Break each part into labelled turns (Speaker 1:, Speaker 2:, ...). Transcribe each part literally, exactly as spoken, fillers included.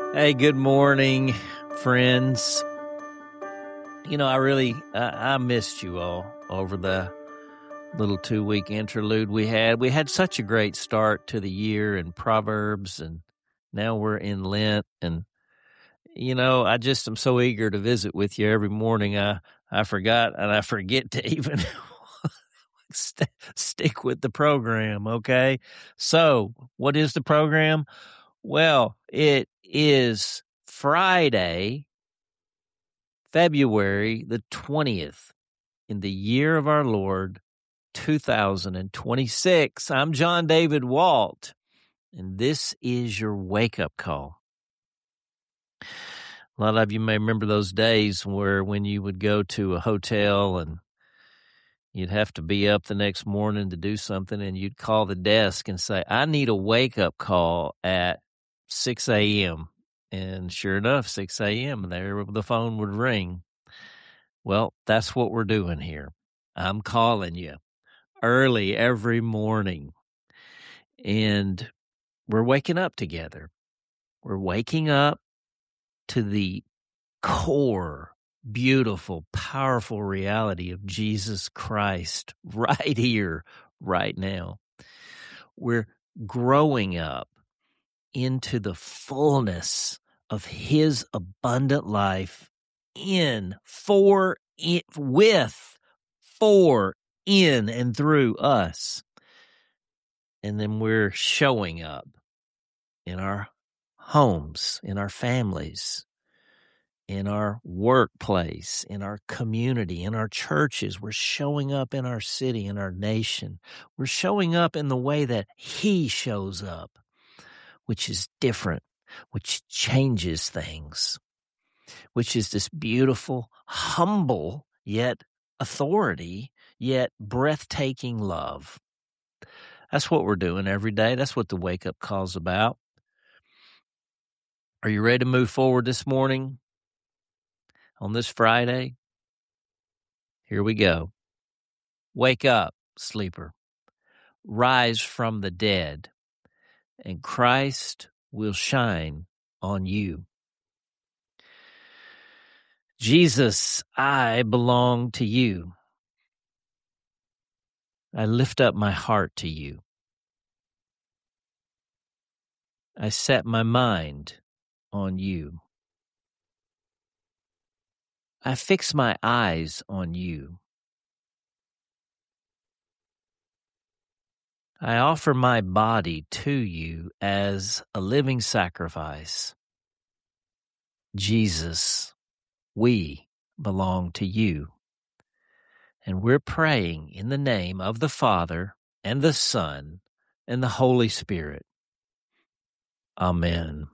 Speaker 1: Hey, good morning, friends. You know, I really, I, I missed you all over the little two-week interlude we had. We had such a great start to the year in Proverbs, and now we're in Lent. And, you know, I just am so eager to visit with you every morning. I, I forgot, and I forget to even st- stick with the program, okay? So, what is the program? Well, it is Friday, February the twentieth, in the year of our Lord, two thousand twenty-six. I'm John David Walt, and this is your wake-up call. A lot of you may remember those days where when you would go to a hotel and you'd have to be up the next morning to do something, and you'd call the desk and say, I need a wake-up call at six a.m., and sure enough, six a.m., and there the phone would ring. Well, that's what we're doing here. I'm calling you early every morning, and we're waking up together. We're waking up to the core, beautiful, powerful reality of Jesus Christ right here, right now. We're growing up into the fullness of His abundant life in, for, in, with, for, in, and through us. And then we're showing up in our homes, in our families, in our workplace, in our community, in our churches. We're showing up in our city, in our nation. We're showing up in the way that He shows up, which is different, which changes things, which is this beautiful, humble, yet authority, yet breathtaking love. That's what we're doing every day. That's what the wake-up call's about. Are you ready to move forward this morning on this Friday? Here we go. Wake up, sleeper. Rise from the dead, and Christ will shine on you. Jesus, I belong to you. I lift up my heart to you. I set my mind on you. I fix my eyes on you. I offer my body to you as a living sacrifice. Jesus, we belong to you. And we're praying in the name of the Father and the Son and the Holy Spirit. Amen.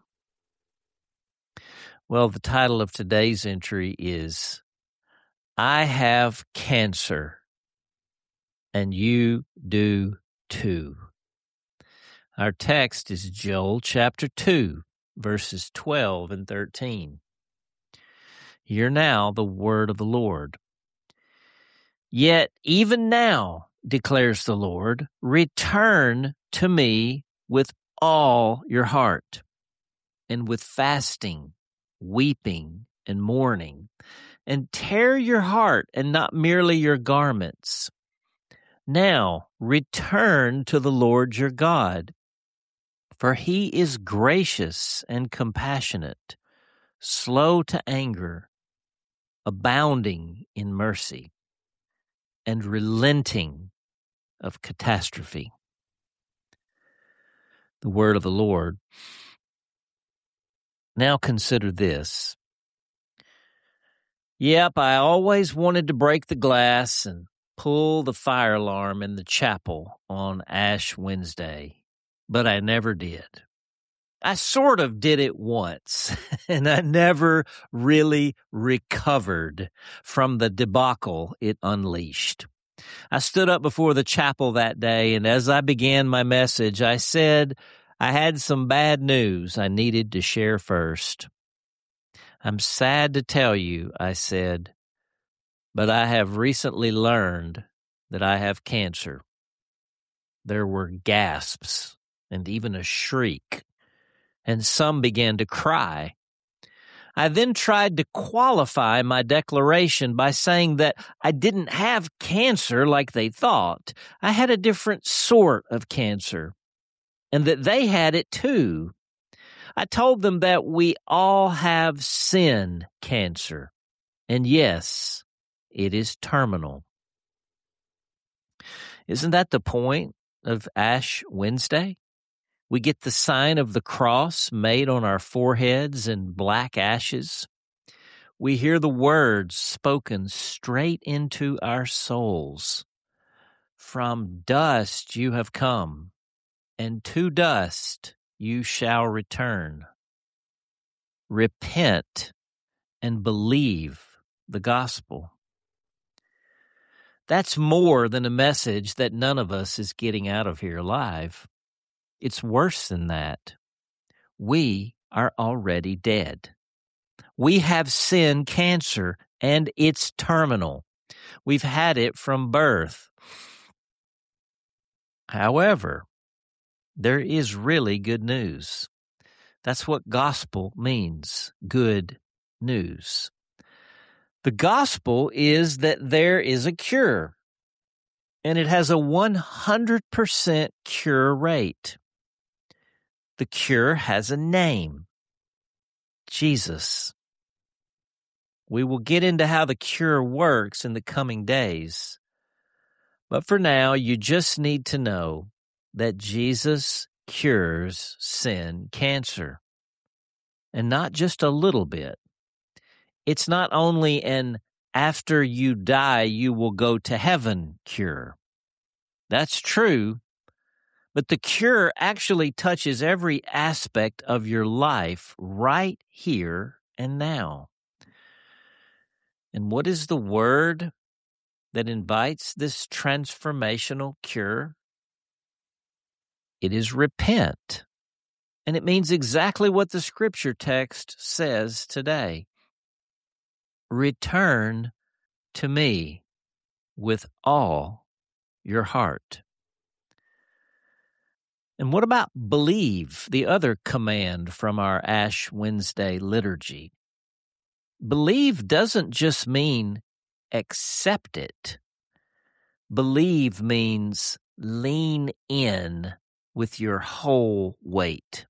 Speaker 1: Well, the title of today's entry is, I have cancer, and you do too. Our text is Joel chapter two, verses twelve and thirteen. Hear now the word of the Lord. Yet even now, declares the Lord, return to me with all your heart, and with fasting, weeping, and mourning, and tear your heart and not merely your garments. Now return to the Lord your God, for he is gracious and compassionate, slow to anger, abounding in mercy, and relenting of catastrophe. The word of the Lord. Now consider this. Yep, I always wanted to break the glass and pull the fire alarm in the chapel on Ash Wednesday, but I never did. I sort of did it once, and I never really recovered from the debacle it unleashed. I stood up before the chapel that day, and as I began my message, I said I had some bad news I needed to share first. I'm sad to tell you, I said, but I have recently learned that I have cancer. There were gasps and even a shriek and some began to cry. I then tried to qualify my declaration by saying that I didn't have cancer like they thought. I had a different sort of cancer, and that they had it too. I told them that we all have sin cancer, and yes, it is terminal. Isn't that the point of Ash Wednesday? We get the sign of the cross made on our foreheads in black ashes. We hear the words spoken straight into our souls. From dust you have come, and to dust you shall return. Repent and believe the gospel. That's more than a message that none of us is getting out of here alive. It's worse than that. We are already dead. We have sin cancer, and it's terminal. We've had it from birth. However, there is really good news. That's what gospel means, good news. The gospel is that there is a cure, and it has a one hundred percent cure rate. The cure has a name, Jesus. We will get into how the cure works in the coming days. But for now, you just need to know that Jesus cures sin cancer. And not just a little bit. It's not only an after you die, you will go to heaven cure. That's true. But the cure actually touches every aspect of your life right here and now. And what is the word that invites this transformational cure? It is repent. And it means exactly what the scripture text says today. Return to me with all your heart. And what about believe, the other command from our Ash Wednesday liturgy? Believe doesn't just mean accept it. Believe means lean in with your whole weight.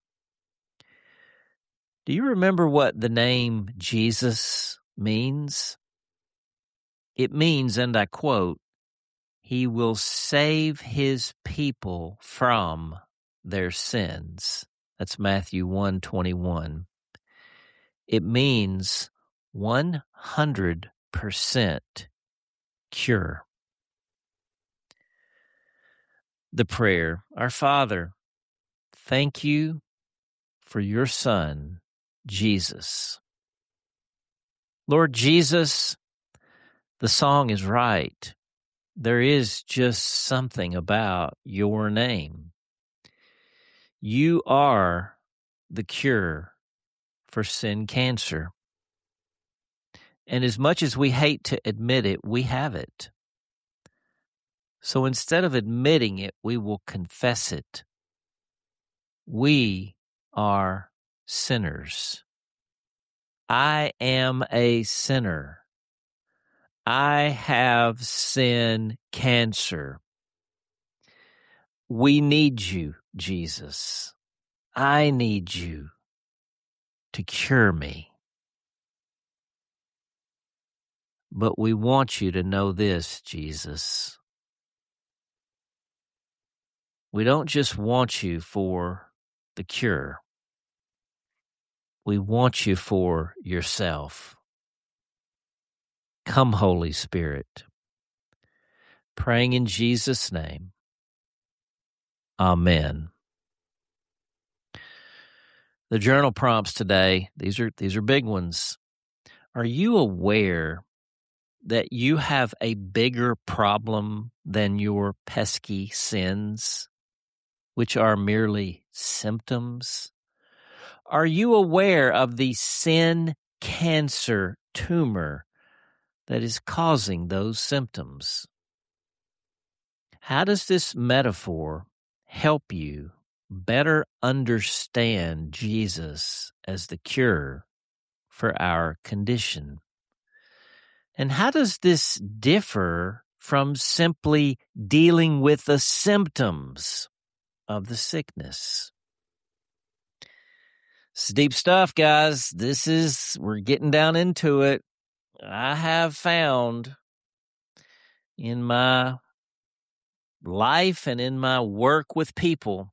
Speaker 1: Do you remember what the name Jesus means? It means, and I quote, He will save His people from their sins. That's Matthew one twenty-one. It means one hundred percent cure. The prayer, Our Father, thank you for your Son, Jesus. Lord Jesus, the song is right. There is just something about your name. You are the cure for sin cancer. And as much as we hate to admit it, we have it. So instead of admitting it, we will confess it. We are sinners. I am a sinner. I have sin cancer. We need you, Jesus. I need you to cure me. But we want you to know this, Jesus. We don't just want you for the cure. We want you for yourself. Come, Holy Spirit. Praying in Jesus' name. Amen. The journal prompts today, these are these are big ones. Are you aware that you have a bigger problem than your pesky sins, which are merely symptoms? Are you aware of the sin cancer tumor that is causing those symptoms? How does this metaphor help you better understand Jesus as the cure for our condition. And how does this differ from simply dealing with the symptoms of the sickness? It's deep stuff, guys. This is, we're getting down into it. I have found in my life and in my work with people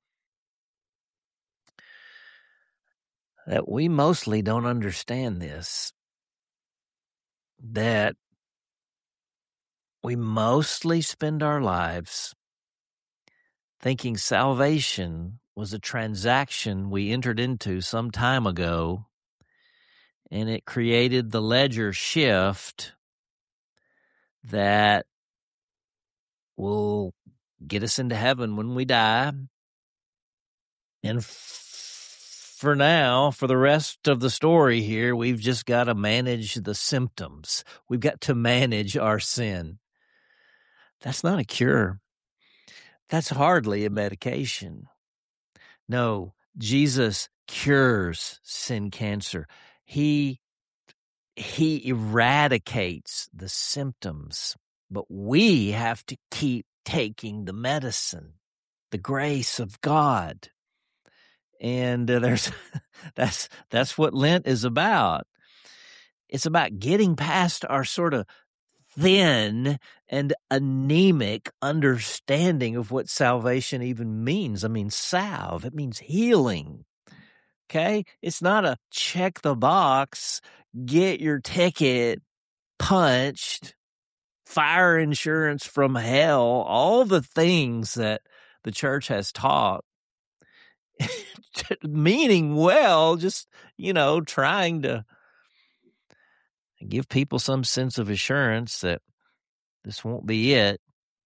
Speaker 1: that we mostly don't understand this, that we mostly spend our lives thinking salvation was a transaction we entered into some time ago, and it created the ledger shift that will get us into heaven when we die. And f- for now, for the rest of the story here, we've just got to manage the symptoms. We've got to manage our sin. That's not a cure. That's hardly a medication. No, Jesus cures sin cancer. He, he eradicates the symptoms, but we have to keep taking the medicine, the grace of God. And uh, there's that's that's what Lent is about. It's about getting past our sort of thin and anemic understanding of what salvation even means. I mean, salve, it means healing. Okay? It's not a check the box, get your ticket punched, fire insurance from hell, all the things that the church has taught. Meaning well, just, you know, trying to give people some sense of assurance that this won't be it.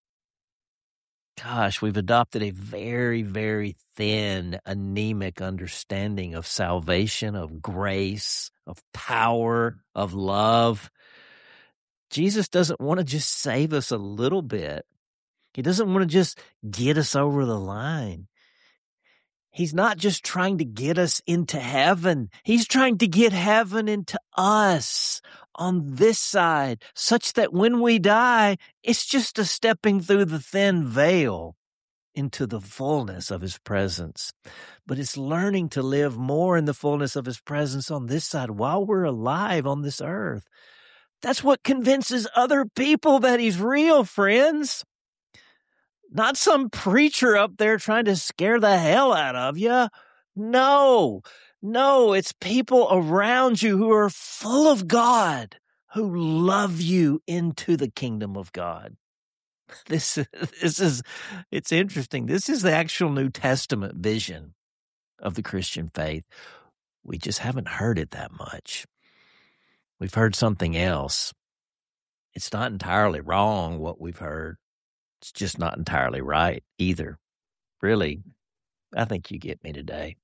Speaker 1: Gosh, we've adopted a very, very thin, anemic understanding of salvation, of grace, of power, of love. Jesus doesn't want to just save us a little bit. He doesn't want to just get us over the line. He's not just trying to get us into heaven. He's trying to get heaven into us on this side, such that when we die, it's just a stepping through the thin veil into the fullness of his presence. But it's learning to live more in the fullness of his presence on this side while we're alive on this earth. That's what convinces other people that he's real, friends. Not some preacher up there trying to scare the hell out of you. No, no, it's people around you who are full of God, who love you into the kingdom of God. This, this is, it's interesting. This is the actual New Testament vision of the Christian faith. We just haven't heard it that much. We've heard something else. It's not entirely wrong what we've heard. It's just not entirely right either. Really, I think you get me today.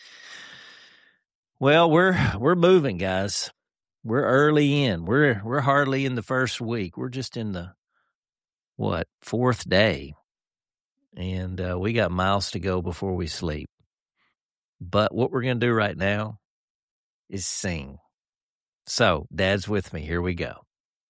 Speaker 1: Well, we're we're moving, guys. We're early in. We're we're hardly in the first week. We're just in the what fourth day, and uh, we got miles to go before we sleep. But what we're going to do right now is sing. So, Dad's with me. Here we go.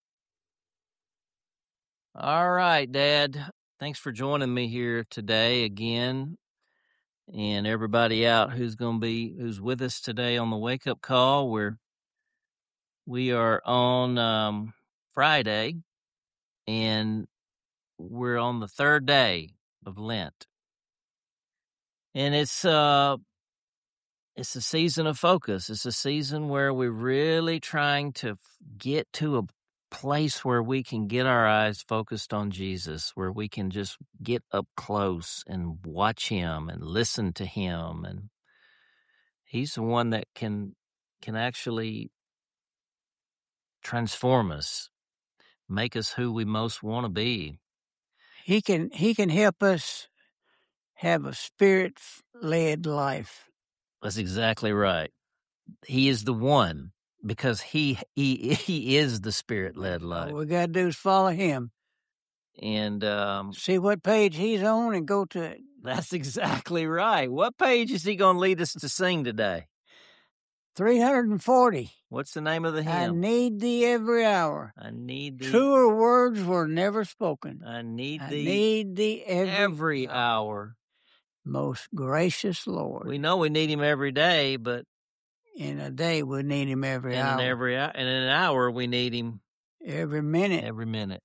Speaker 1: All right, Dad. Thanks for joining me here today again. And everybody out who's going to be, who's with us today on the wake up call. We're, we are on um, Friday, and we're on the third day of Lent. And it's, uh, it's a season of focus. It's a season where we're really trying to get to a place where we can get our eyes focused on Jesus, where we can just get up close and watch him and listen to him. And he's the one that can can actually transform us, make us who we most want to be.
Speaker 2: He can he can help us have a spirit-led life.
Speaker 1: That's exactly right. He is the one, because he he he is the spirit-led life.
Speaker 2: All we got to do is follow him.
Speaker 1: And um,
Speaker 2: see what page he's on and go to it.
Speaker 1: That's exactly right. What page is he going to lead us to sing today?
Speaker 2: three hundred forty.
Speaker 1: What's the name of the
Speaker 2: I
Speaker 1: hymn?
Speaker 2: need thee every hour.
Speaker 1: I need thee.
Speaker 2: Truer words were never spoken.
Speaker 1: I need
Speaker 2: I
Speaker 1: thee
Speaker 2: need thee every,
Speaker 1: every hour.
Speaker 2: Most gracious Lord.
Speaker 1: We know we need him every day, but
Speaker 2: in a day we need him every
Speaker 1: in
Speaker 2: hour.
Speaker 1: An every and in an hour we need him
Speaker 2: every minute.
Speaker 1: Every minute.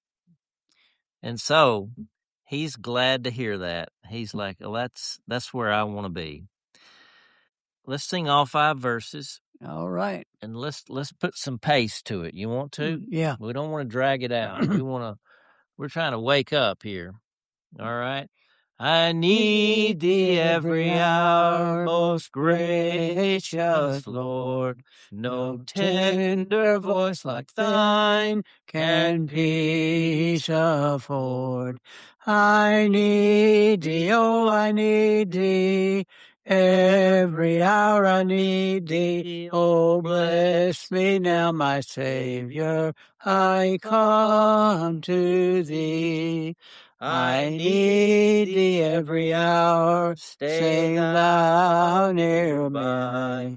Speaker 1: And so he's glad to hear that. He's like, well, that's that's where I want to be. Let's sing all five verses.
Speaker 2: All right.
Speaker 1: And let's let's put some pace to it. You want to?
Speaker 2: Yeah.
Speaker 1: We don't want to drag it out. we want to we're trying to wake up here. All right. I need thee every hour, most gracious Lord. No tender voice like thine can peace afford. I need thee, oh, I need thee. Every hour I need thee. Oh, bless me now, my Savior. I come to thee. I need thee every hour. Stay thou nearby.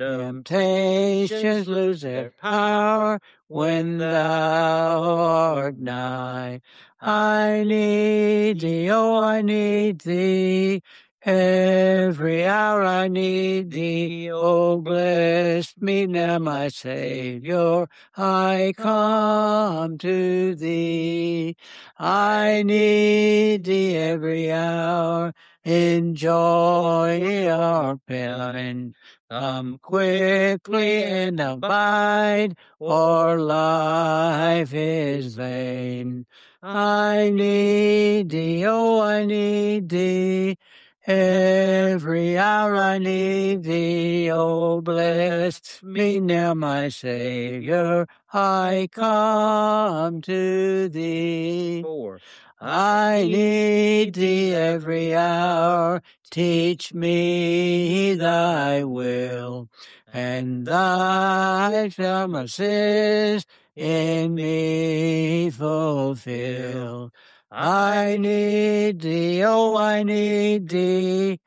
Speaker 1: Temptations lose their power when thou art nigh. I need thee, oh, I need thee. Every hour I need thee. Oh, bless me now, my Savior. I come to thee. I need thee every hour. In joy or pain, come quickly and abide, or life is vain. I need thee, oh, I need thee. Every hour I need thee. Oh, bless me now, my Savior. I come to thee. Four.
Speaker 2: I need thee every hour. Teach me thy will, and thy promises in me fulfill. I need thee, oh, I need thee.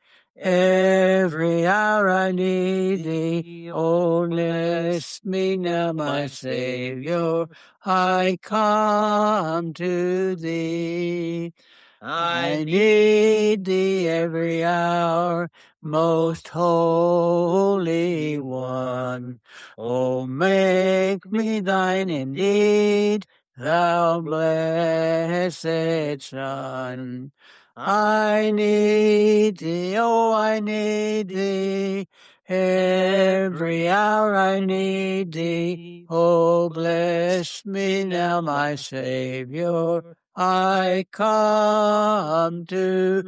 Speaker 2: Every hour I need thee. Oh, bless me now, my Savior. I come to thee. I need thee every hour, most holy one. Oh, make me thine indeed, thou blessed Son. I need thee, oh, I need thee. Every hour I need thee. Oh, bless me now, my Savior. I come to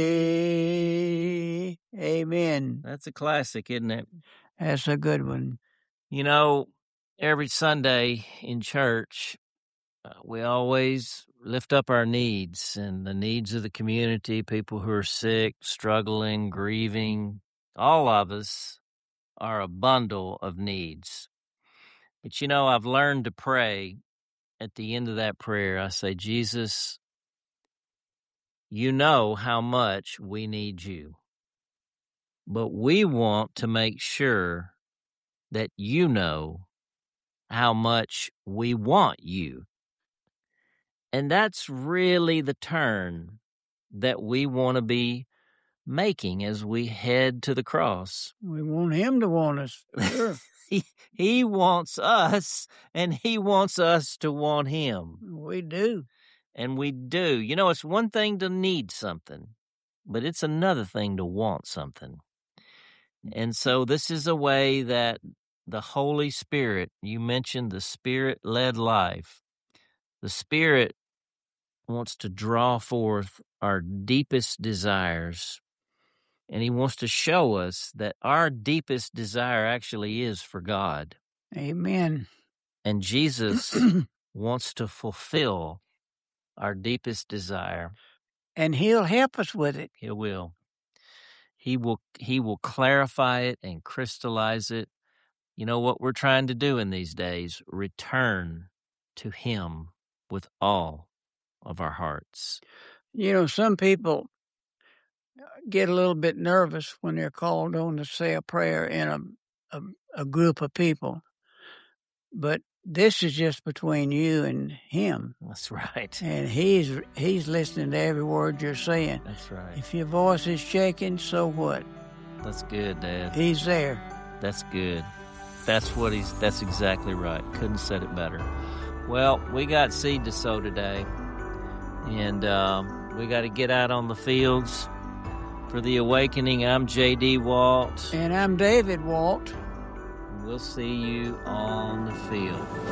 Speaker 2: thee. Amen.
Speaker 1: That's a classic, isn't it?
Speaker 2: That's a good one.
Speaker 1: You know, every Sunday in church, uh, we always lift up our needs and the needs of the community, people who are sick, struggling, grieving. All of us are a bundle of needs. But, you know, I've learned to pray at the end of that prayer. I say, Jesus, you know how much we need you. But we want to make sure that you know how much we want you. And that's really the turn that we want to be making as we head to the cross.
Speaker 2: We want him to want us. Sure.
Speaker 1: he, he wants us, and he wants us to want him.
Speaker 2: We do.
Speaker 1: And we do. You know, it's one thing to need something, but it's another thing to want something. And so this is a way that the Holy Spirit, you mentioned the Spirit-led life, the Spirit wants to draw forth our deepest desires, and he wants to show us that our deepest desire actually is for God.
Speaker 2: Amen.
Speaker 1: And Jesus wants to fulfill our deepest desire.
Speaker 2: And he'll help us with it.
Speaker 1: He will. He will he will clarify it and crystallize it. You know what we're trying to do in these days? Return to him with all of our hearts.
Speaker 2: You know, some people get a little bit nervous when they're called on to say a prayer in a, a, a group of people. But this is just between you and him.
Speaker 1: That's right.
Speaker 2: And he's he's listening to every word you're saying.
Speaker 1: That's right.
Speaker 2: If your voice is shaking, so what?
Speaker 1: That's good, Dad.
Speaker 2: He's there.
Speaker 1: That's good. That's what he's, that's exactly right. Couldn't have said it better. Well, we got seed to sow today. And um, we got to get out on the fields for the awakening. I'm J D. Walt.
Speaker 2: And I'm David Walt.
Speaker 1: We'll see you on the field.